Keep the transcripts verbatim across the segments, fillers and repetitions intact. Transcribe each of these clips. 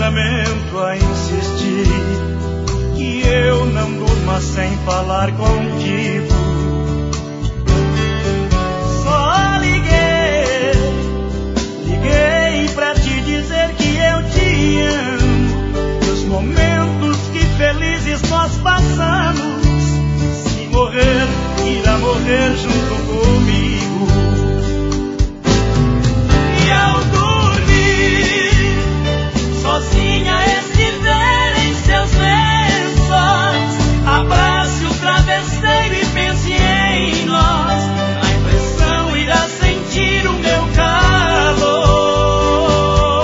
lamento a insistir que eu não durma sem falar contigo. Só liguei, liguei pra te dizer que eu te amo, e os momentos que felizes nós passamos, se morrer, irá morrer junto comigo. E ao dormir, sozinha estiver em seus lençóis, abrace o travesseiro e pense em nós. A impressão irá sentir o meu calor.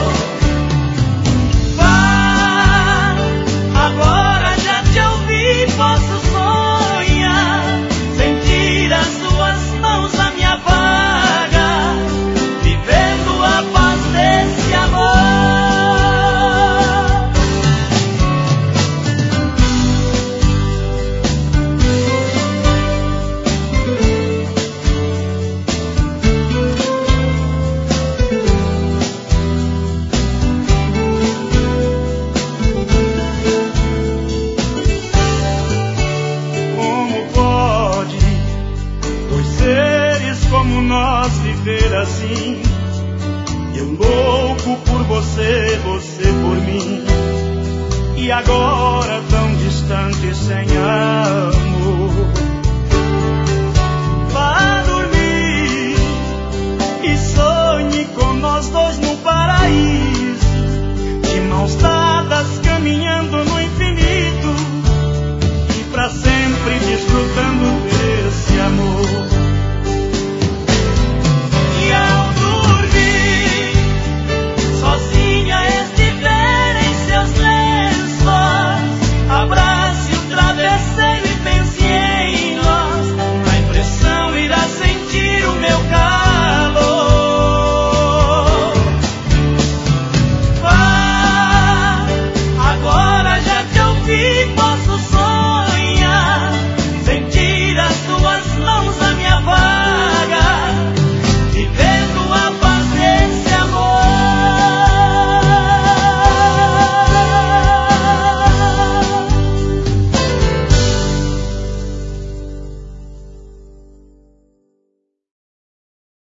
Vá, agora já te ouvi, posso sonhar, sentir as suas mãos na minha vaga, vivendo a paz desse amor. Como pode dois seres como nós viver assim? Eu louco por você, você por mim, e agora tão